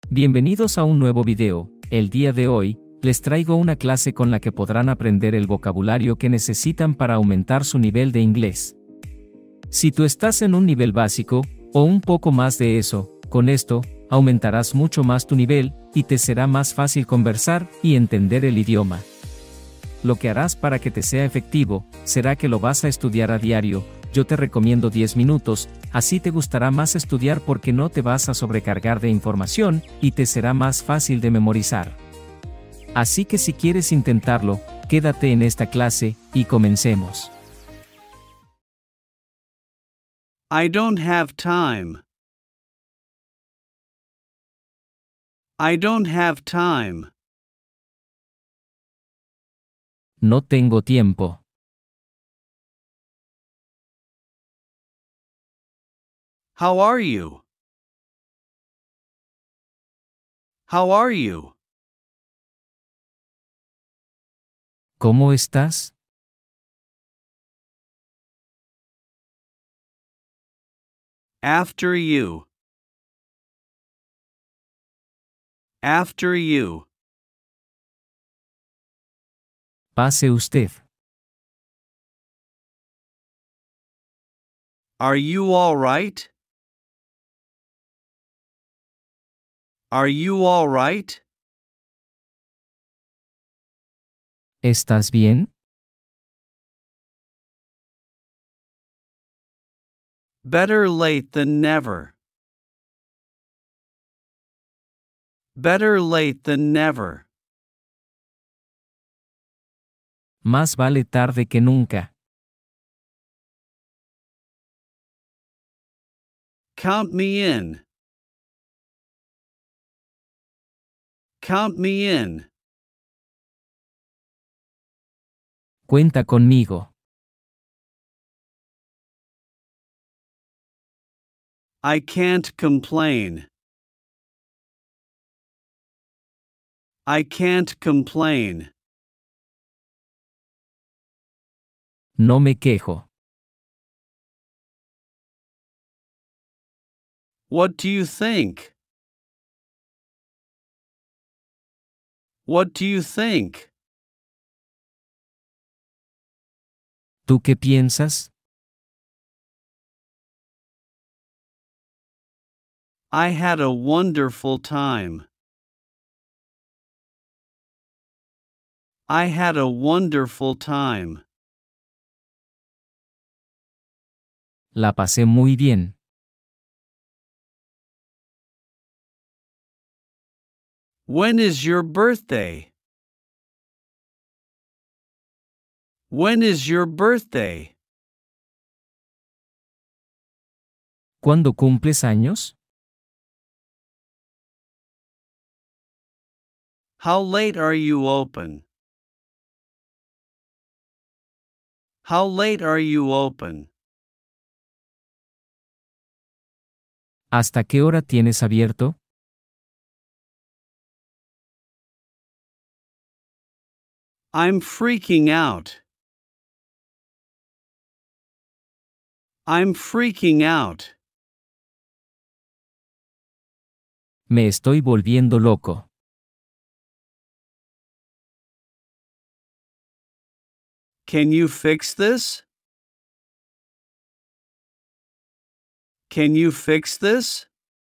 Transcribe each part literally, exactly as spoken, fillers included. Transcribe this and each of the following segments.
Bienvenidos a un nuevo video. El día de hoy, les traigo una clase con la que podrán aprender el vocabulario que necesitan para aumentar su nivel de inglés. Si tú estás en un nivel básico, o un poco más de eso, con esto, aumentarás mucho más tu nivel, y te será más fácil conversar y entender el idioma. Lo que harás para que te sea efectivo, será que lo vas a estudiar a diario. Yo te recomiendo diez minutos, así te gustará más estudiar porque no te vas a sobrecargar de información, y te será más fácil de memorizar. Así que si quieres intentarlo, quédate en esta clase, y comencemos. I don't have time. I don't have time. No tengo tiempo. How are you? How are you? ¿Cómo estás? After you. After you. Pase usted. Are you all right? Are you all right? ¿Estás bien? Better late than never. Better late than never. Más vale tarde que nunca. Count me in. Count me in. Cuenta conmigo. I can't complain. I can't complain. No me quejo. What do you think? What do you think? ¿Tú qué piensas? I had a wonderful time. I had a wonderful time. La pasé muy bien. When is your birthday? When is your birthday? ¿Cuándo cumples años? How late are you open? How late are you open? ¿Hasta qué hora tienes abierto? I'm freaking out. I'm freaking out. Me estoy volviendo loco. Can you fix this? Can you fix this?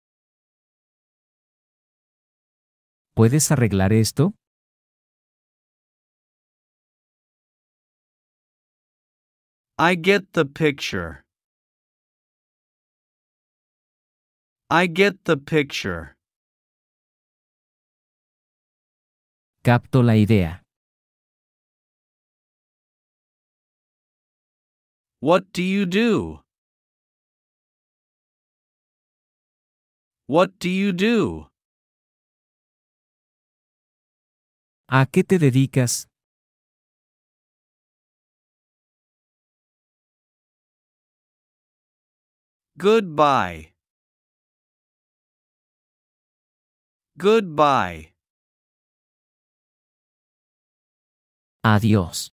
¿Puedes arreglar esto? I get the picture. I get the picture. Capto la idea. What do you do? What do you do? ¿A qué te dedicas? Goodbye. Goodbye. Adiós.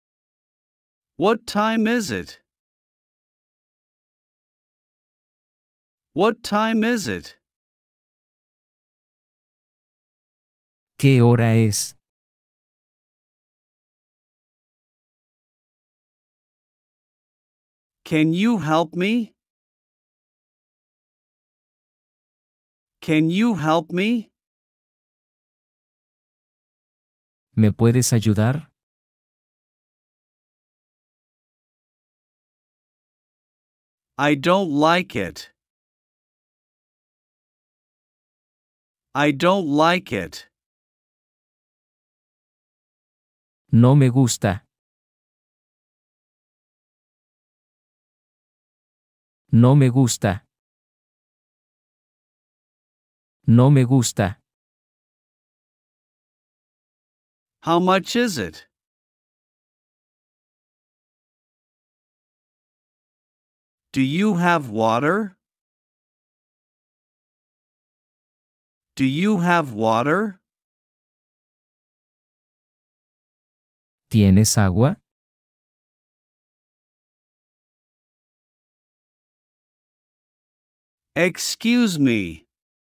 What time is it? What time is it? ¿Qué hora es? Can you help me? Can you help me? ¿Me puedes ayudar? I don't like it. I don't like it. No me gusta. No me gusta. No me gusta. How much is it? Do you have water? Do you have water? ¿Tienes agua? Excuse me.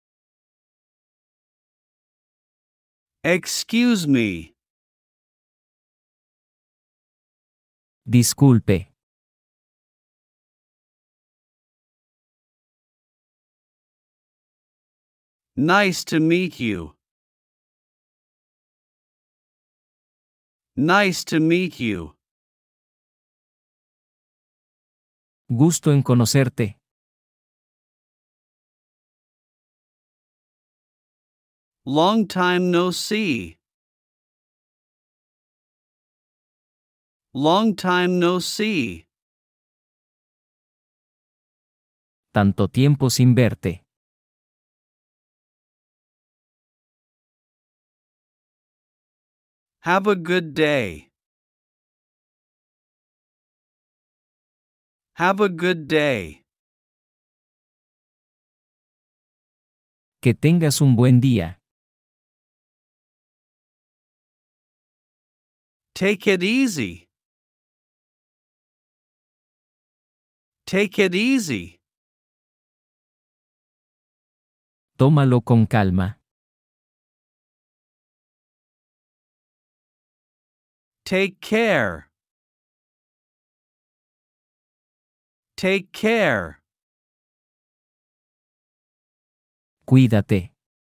Excuse me. Disculpe. Nice to meet you. Nice to meet you. Gusto en conocerte. Long time no see. Long time no see. Tanto tiempo sin verte. Have a good day. Have a good day. Que tengas un buen día. Take it easy. Take it easy. Tómalo con calma. Take care. Take care. Cuídate.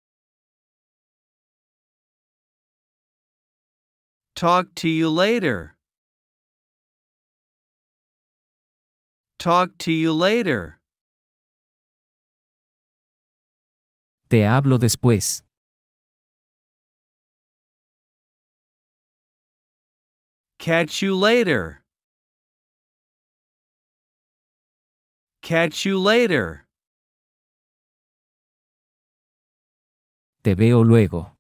Talk to you later. Talk to you later. Te hablo después. Catch you later. Catch you later. Te veo luego.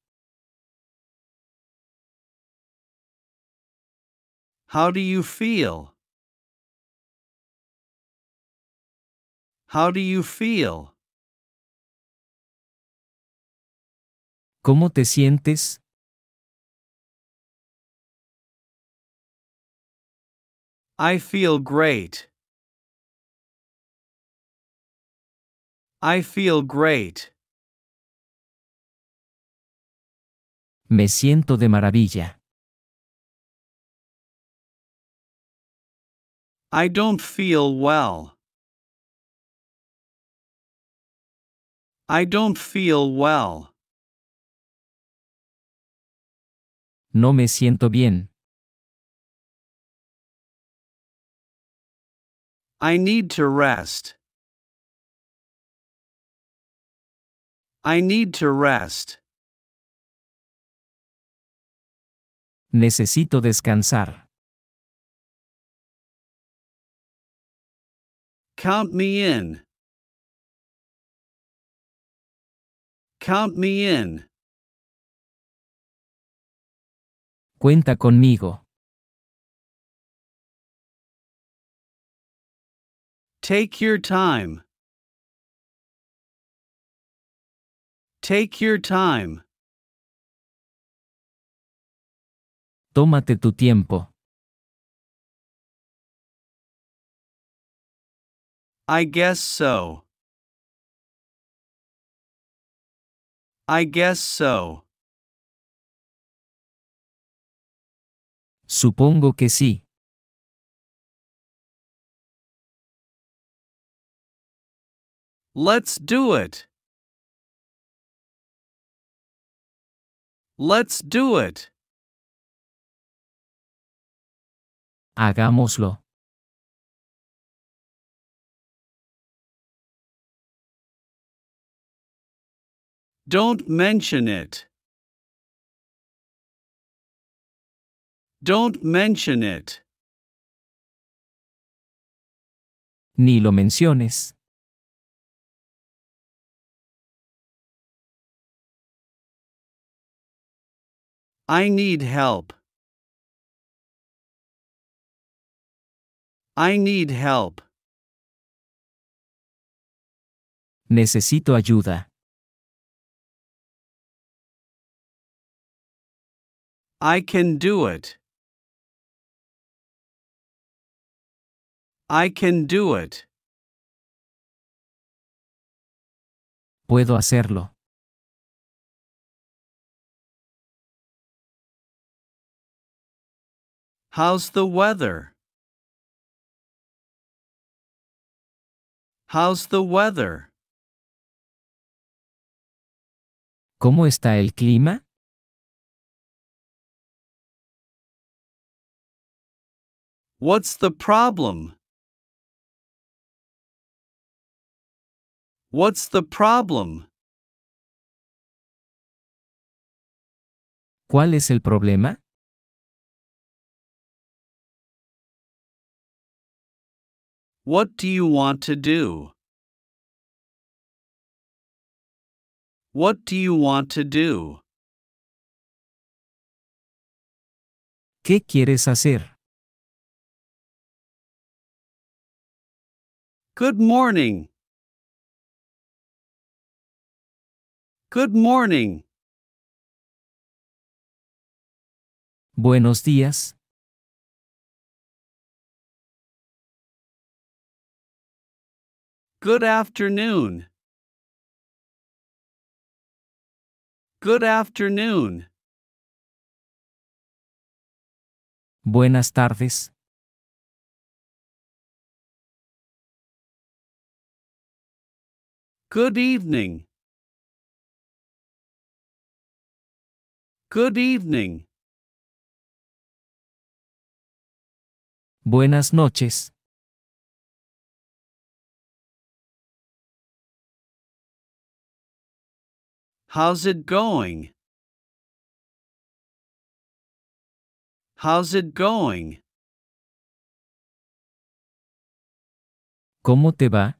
How do you feel? How do you feel? ¿Cómo te sientes? I feel great. I feel great. Me siento de maravilla. I don't feel well. I don't feel well. No me siento bien. I need to rest. I need to rest. Necesito descansar. Count me in. Count me in. Cuenta conmigo. Take your time. Take your time. Tómate tu tiempo. I guess so. I guess so. Supongo que sí. Let's do it. Let's do it. Hagámoslo. Don't mention it. Don't mention it. Ni lo menciones. I need help. I need help. Necesito ayuda. I can do it. I can do it. Puedo hacerlo. How's the weather? How's the weather? ¿Cómo está el clima? What's the problem? What's the problem? ¿Cuál es el problema? What do you want to do? What do you want to do? ¿Qué quieres hacer? Good morning. Good morning. Buenos días. Good afternoon. Good afternoon. Buenas tardes. Good evening. Good evening. Buenas noches. How's it going? How's it going? ¿Cómo te va?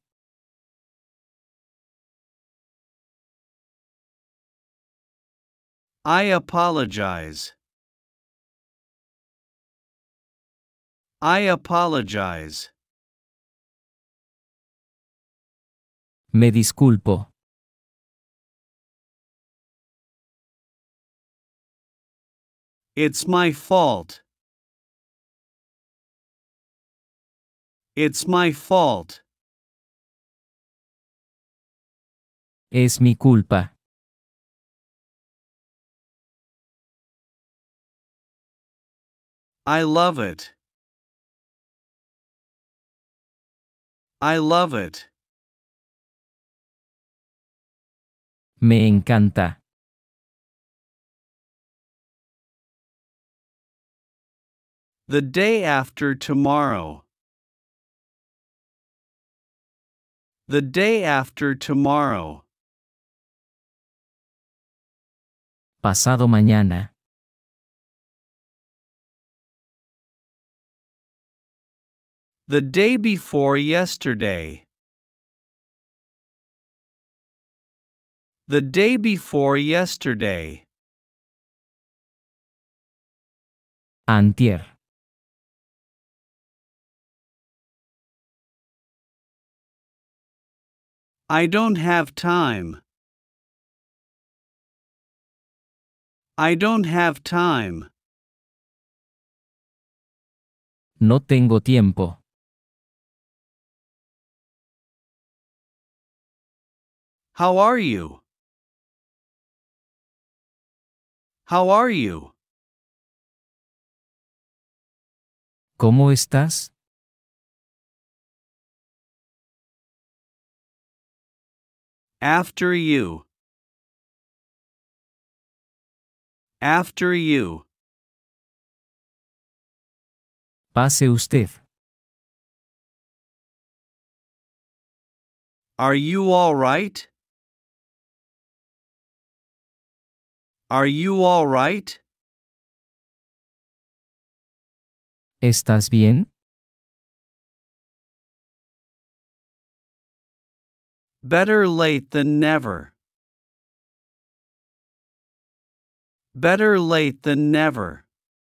I apologize. I apologize. Me disculpo. It's my fault. It's my fault. Es mi culpa. I love it. I love it. Me encanta. The day after tomorrow. The day after tomorrow. Pasado mañana. The day before yesterday. The day before yesterday. Antier. I don't have time. I don't have time. No tengo tiempo. How are you? How are you? ¿Cómo estás? After you. After you. Pase usted. Are you all right? Are you all right? ¿Estás bien? Better late than never. Better late than never.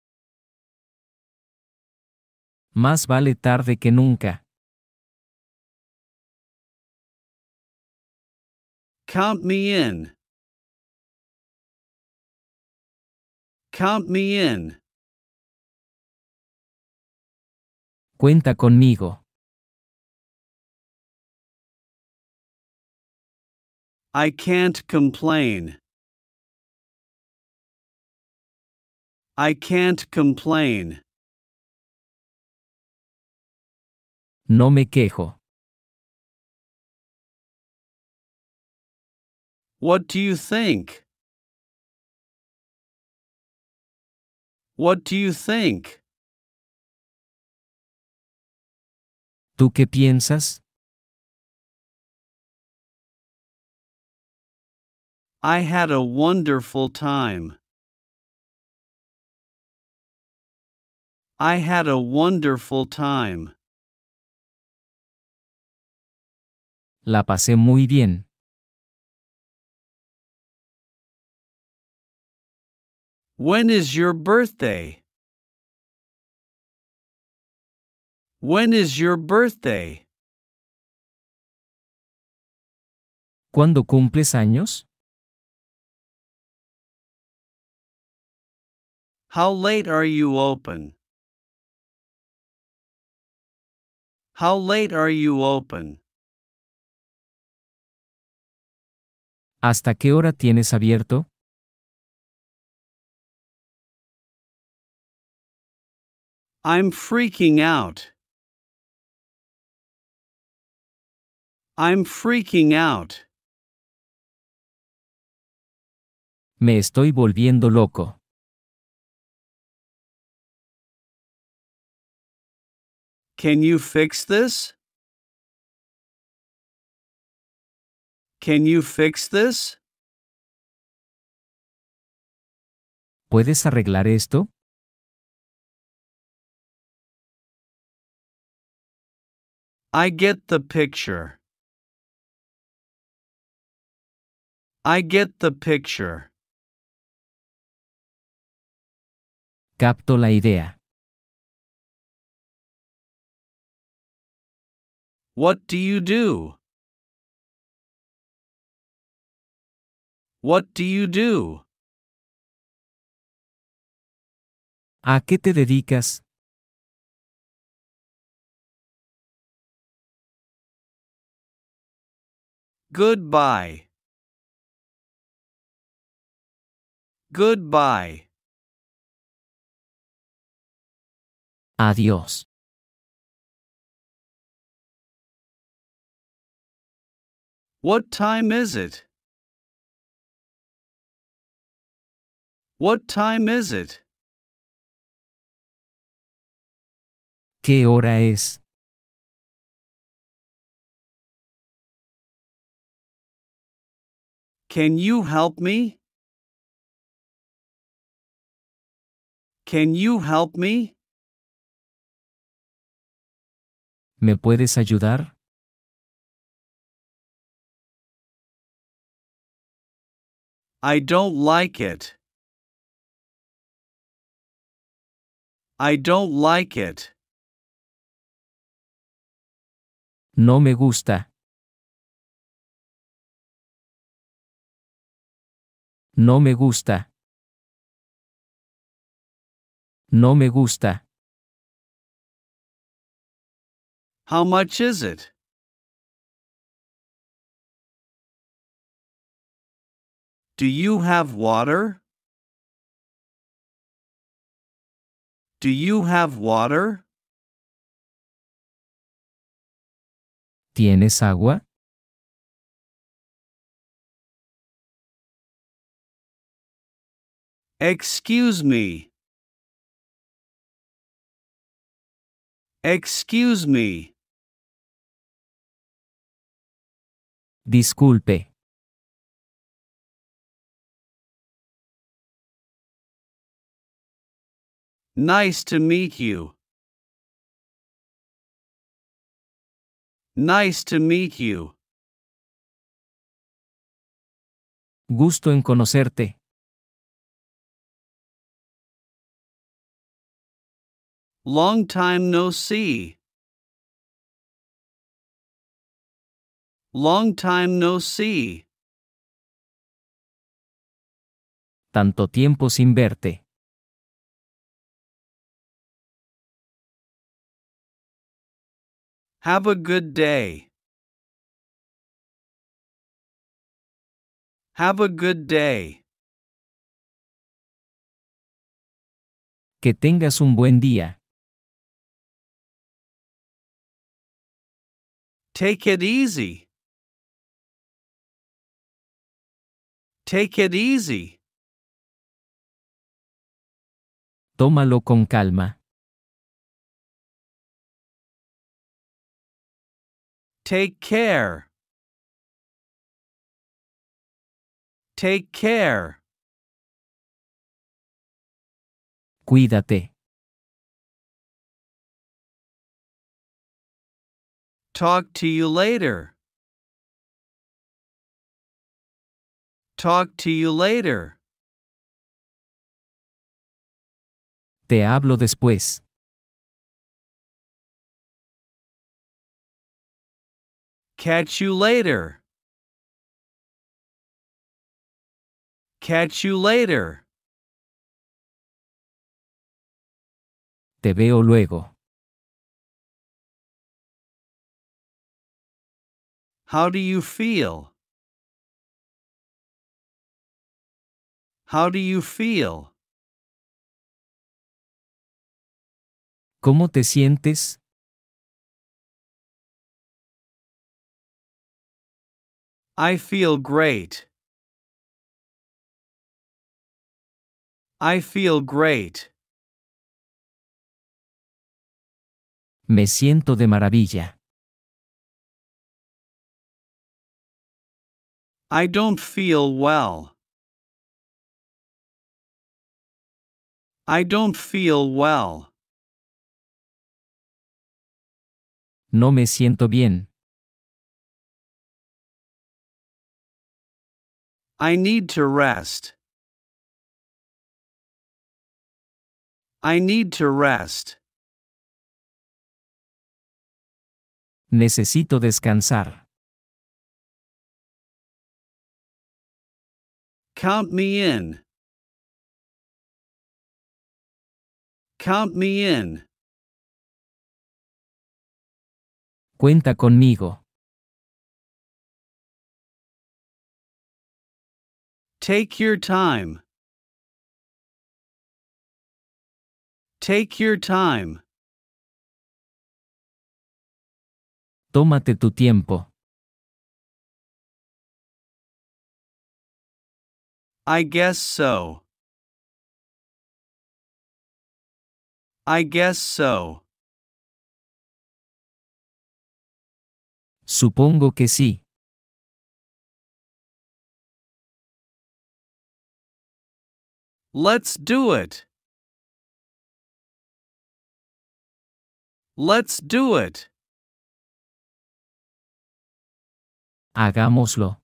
Más vale tarde que nunca. Count me in. Count me in. Cuenta conmigo. I can't complain. I can't complain. No me quejo. What do you think? What do you think? ¿Tú qué piensas? I had a wonderful time. I had a wonderful time. La pasé muy bien. When is your birthday? When is your birthday? ¿Cuándo cumples años? How late are you open? How late are you open? ¿Hasta qué hora tienes abierto? I'm freaking out. I'm freaking out. Me estoy volviendo loco. Can you fix this? Can you fix this? ¿Puedes arreglar esto? I get the picture. I get the picture. Capto la idea. What do you do? What do you do? ¿A qué te dedicas? Goodbye. Goodbye. Adiós. What time is it? What time is it? ¿Qué hora es? Can you help me? Can you help me? ¿Me puedes ayudar? I don't like it. I don't like it. No me gusta. No me gusta. No me gusta. How much is it? Do you have water? Do you have water? ¿Tienes agua? Excuse me. Excuse me. Disculpe. Nice to meet you. Nice to meet you. Gusto en conocerte. Long time no see. Long time no see. Tanto tiempo sin verte. Have a good day. Have a good day. Que tengas un buen día. Take it easy. Take it easy. Tómalo con calma. Take care. Take care. Cuídate. Talk to you later. Talk to you later. Te hablo después. Catch you later. Catch you later. Te veo luego. How do you feel? How do you feel? ¿Cómo te sientes? I feel great. I feel great. Me siento de maravilla. I don't feel well. I don't feel well. No me siento bien. I need to rest. I need to rest. Necesito descansar. Count me in. Count me in. Cuenta conmigo. Take your time. Take your time. Tómate tu tiempo. I guess so. I guess so. Supongo que sí. Let's do it. Let's do it. Hagámoslo.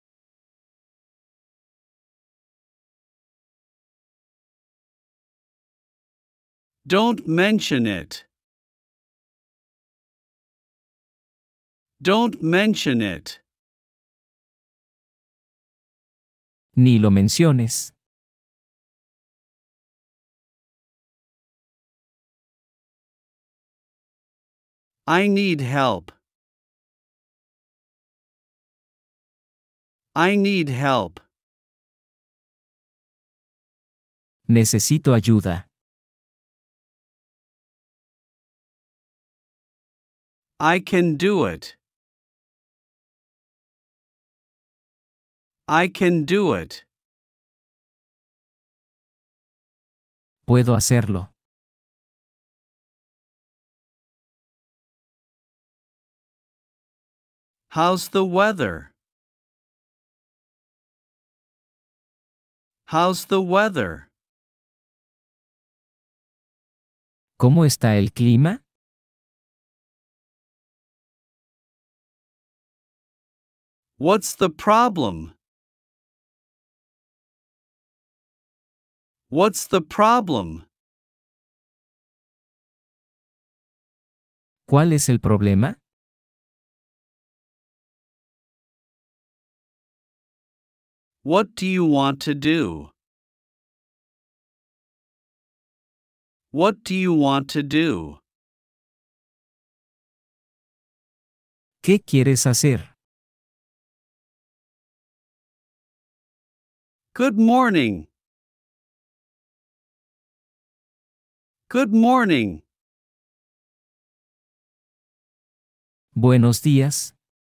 Don't mention it. Don't mention it. Ni lo menciones. I need help. I need help. Necesito ayuda. I can do it. I can do it. Puedo hacerlo. How's the weather? How's the weather? ¿Cómo está el clima? What's the problem? What's the problem? ¿Cuál es el problema? What do you want to do? What do you want to do? ¿Qué quieres hacer? Good morning. Good morning. Buenos días.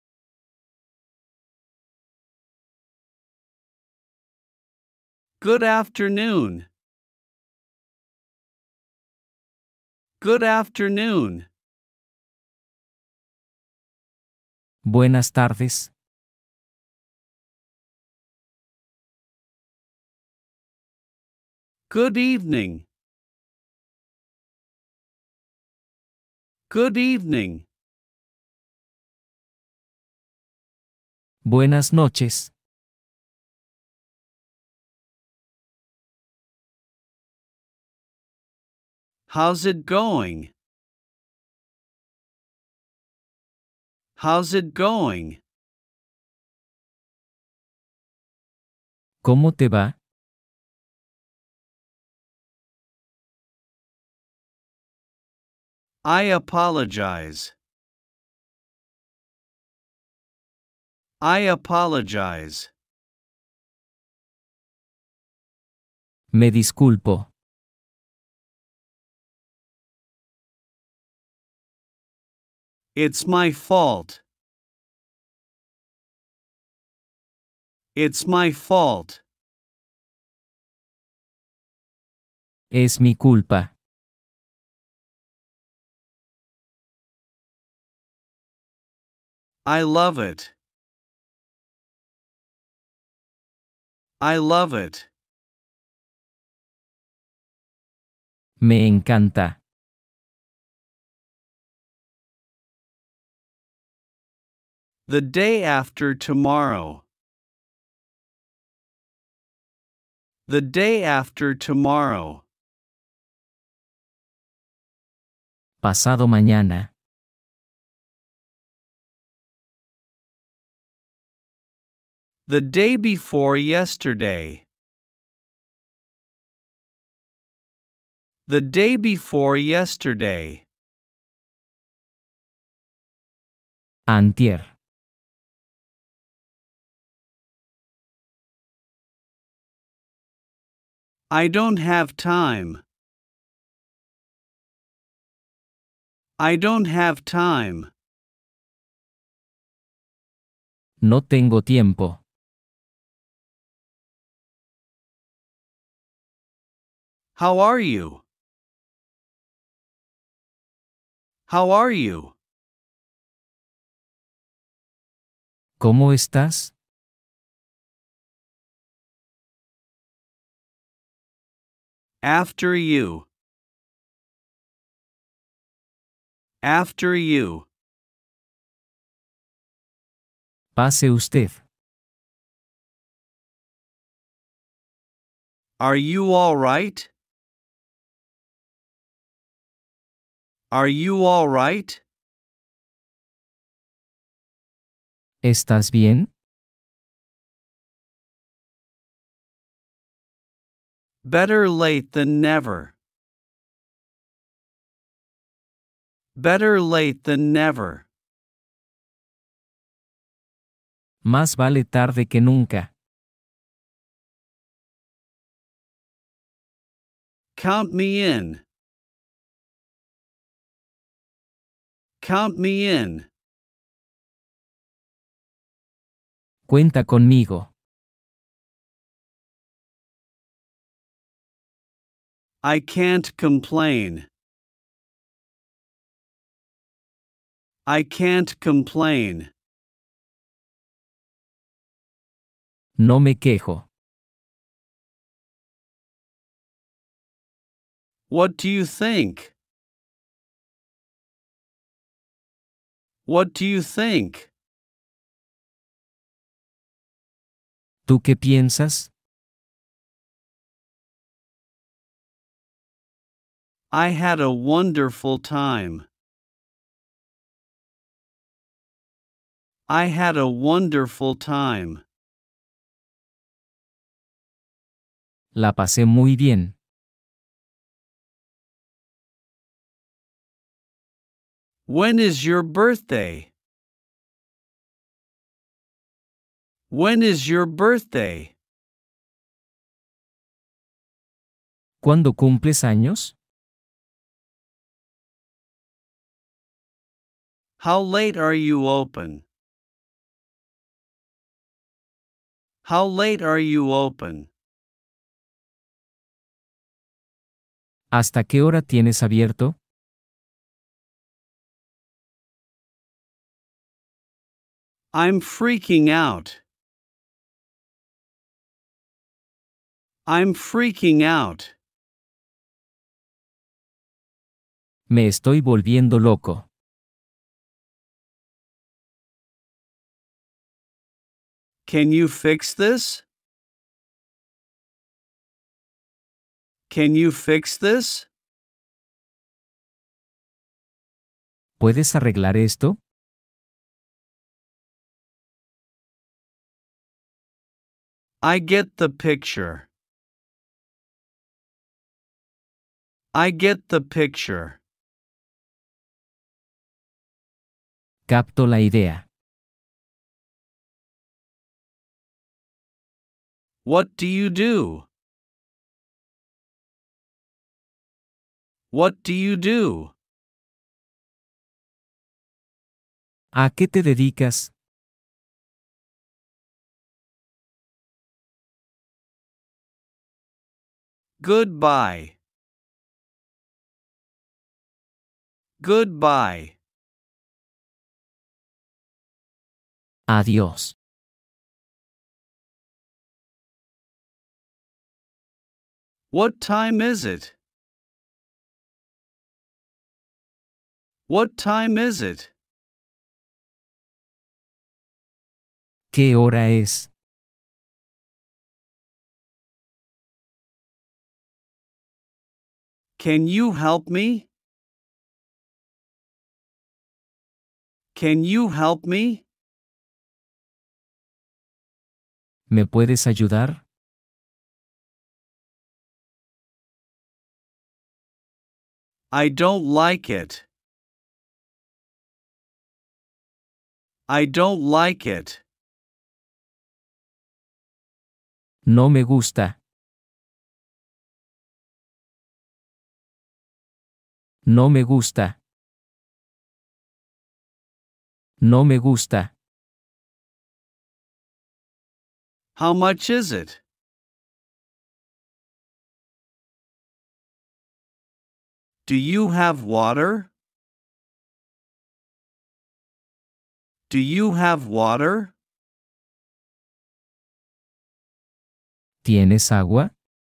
Good afternoon. Good afternoon. Buenas tardes. Good evening. Good evening. Buenas noches. How's it going? How's it going? ¿Cómo te va? I apologize. I apologize. Me disculpo. It's my fault. It's my fault. Es mi culpa. I love it. I love it. Me encanta. The day after tomorrow. The day after tomorrow. Pasado mañana. The day before yesterday. The day before yesterday. Antier. I don't have time. I don't have time. No tengo tiempo. How are you? How are you? ¿Cómo estás? After you. After you. Pase usted. Are you all right? Are you all right? ¿Estás bien? Better late than never. Better late than never. Más vale tarde que nunca. Count me in. Count me in. Cuenta conmigo. I can't complain. I can't complain. No me quejo. What do you think? What do you think? ¿Tú qué piensas? I had a wonderful time. I had a wonderful time. La pasé muy bien. When is your birthday? When is your birthday? ¿Cuándo cumples años? How late are you open? How late are you open? ¿Hasta qué hora tienes abierto? I'm freaking out. I'm freaking out. Me estoy volviendo loco. Can you fix this? Can you fix this? ¿Puedes arreglar esto? I get the picture. I get the picture. Capto la idea. What do you do? What do you do? ¿A qué te dedicas? Goodbye. Goodbye. Adiós. What time is it? What time is it? ¿Qué hora es? Can you help me? Can you help me? ¿Me puedes ayudar? I don't like it. I don't like it. No me gusta. No me gusta. No me gusta. How much is it? Do you have water? Do you have water? ¿Tienes agua?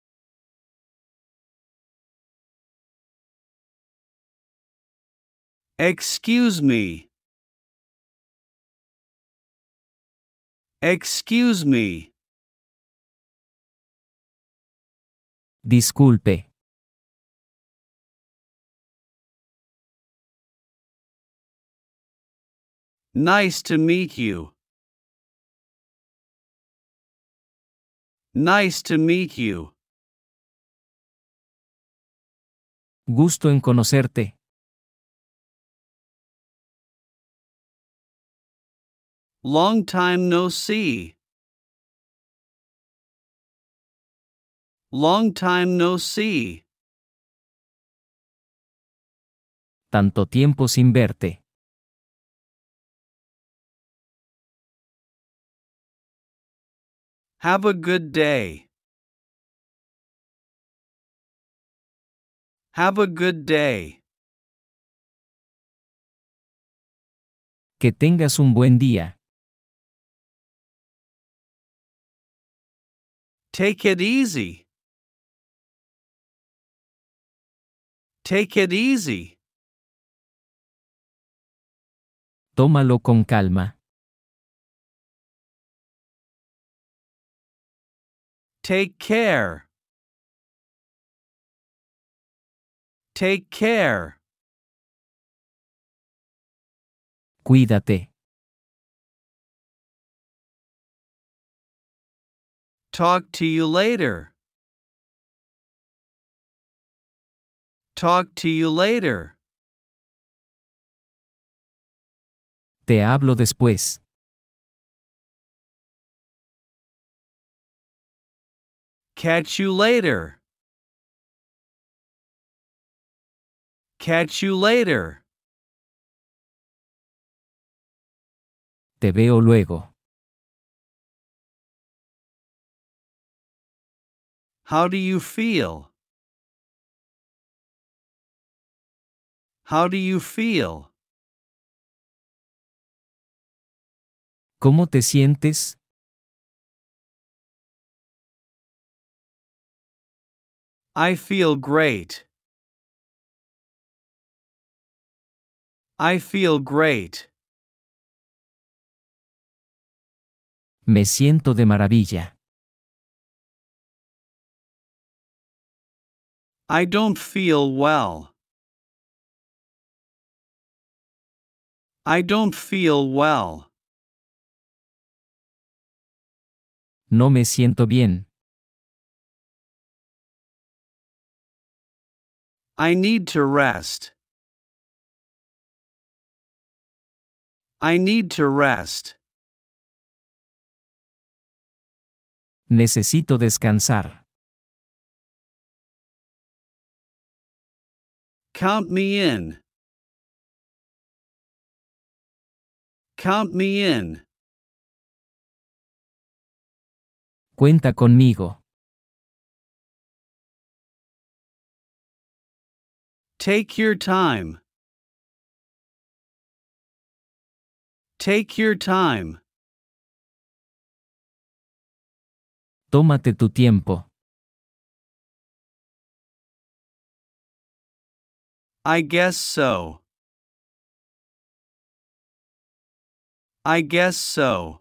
Excuse me. Excuse me. Disculpe. Nice to meet you. Nice to meet you. Gusto en conocerte. Long time no see. Long time no see. Tanto tiempo sin verte. Have a good day. Have a good day. Que tengas un buen día. Take it easy. Take it easy. Tómalo con calma. Take care. Take care. Cuídate. Talk to you later. Talk to you later. Te hablo después. Catch you later. Catch you later. Te veo luego. How do you feel? How do you feel? ¿Cómo te sientes? I feel great. I feel great. Me siento de maravilla. I don't feel well. I don't feel well. No me siento bien. I need to rest. I need to rest. Necesito descansar. Count me in. Count me in. Cuenta conmigo. Take your time. Take your time. Tómate tu tiempo. I guess so. I guess so.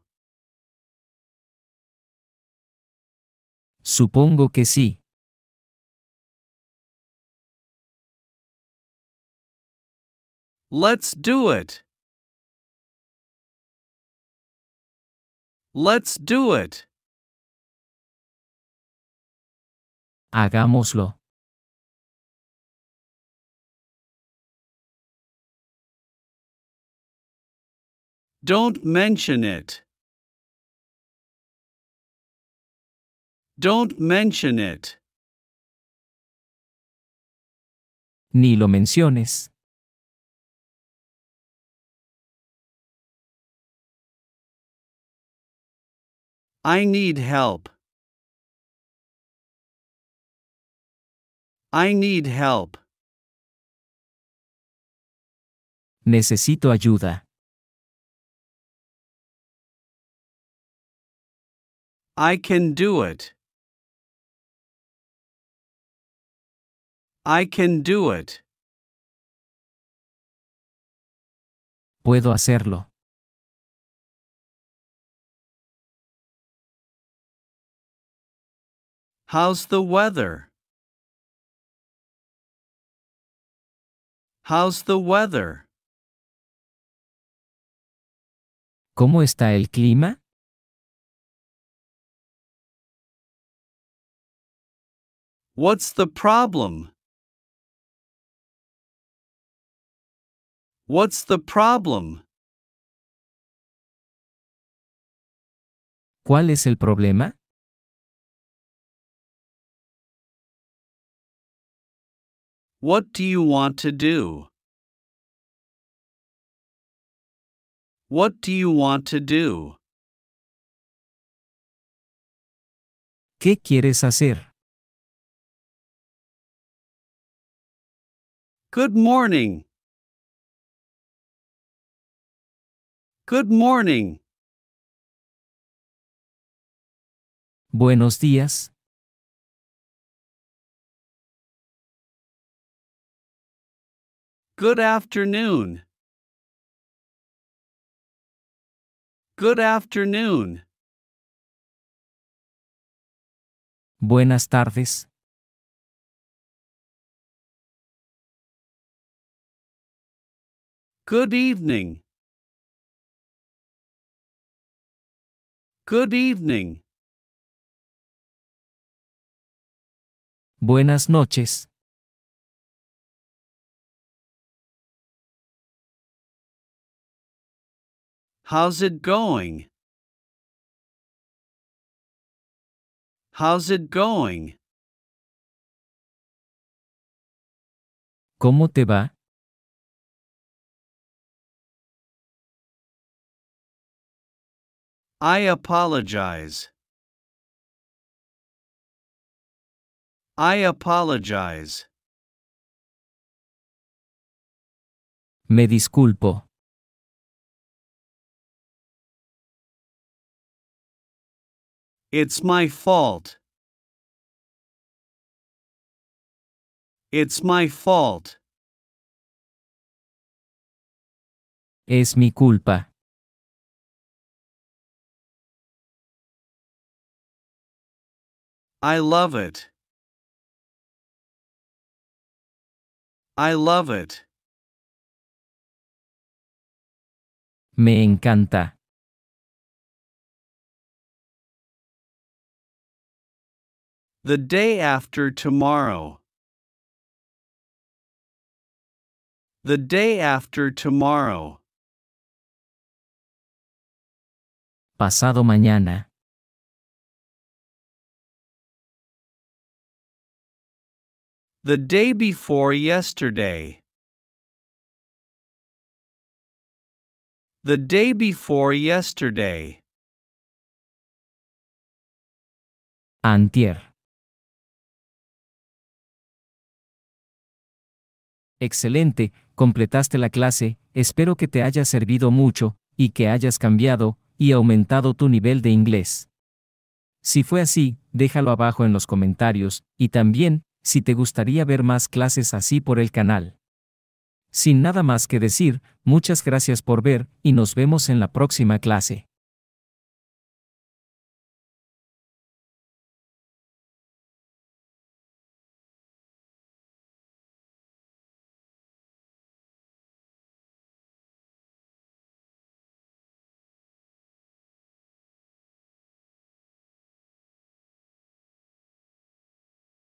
Supongo que sí. Let's do it. Let's do it. Hagámoslo. Don't mention it. Don't mention it. Ni lo menciones. I need help. I need help. Necesito ayuda. I can do it. I can do it. Puedo hacerlo. How's the weather? How's the weather? ¿Cómo está el clima? What's the problem? What's the problem? ¿Cuál es el problema? What do you want to do? What do you want to do? ¿Qué quieres hacer? Good morning. Good morning. Buenos días. Good afternoon. Good afternoon. Buenas tardes. Good evening. Good evening. Buenas noches. How's it going? How's it going? ¿Cómo te va? I apologize. I apologize. Me disculpo. It's my fault. It's my fault. Es mi culpa. I love it. I love it. Me encanta. The day after tomorrow. The day after tomorrow. Pasado mañana. The day before yesterday. The day before yesterday. Antier. Excelente, completaste la clase, espero que te haya servido mucho, y que hayas cambiado y aumentado tu nivel de inglés. Si fue así, déjalo abajo en los comentarios, y también, si te gustaría ver más clases así por el canal. Sin nada más que decir, muchas gracias por ver, y nos vemos en la próxima clase.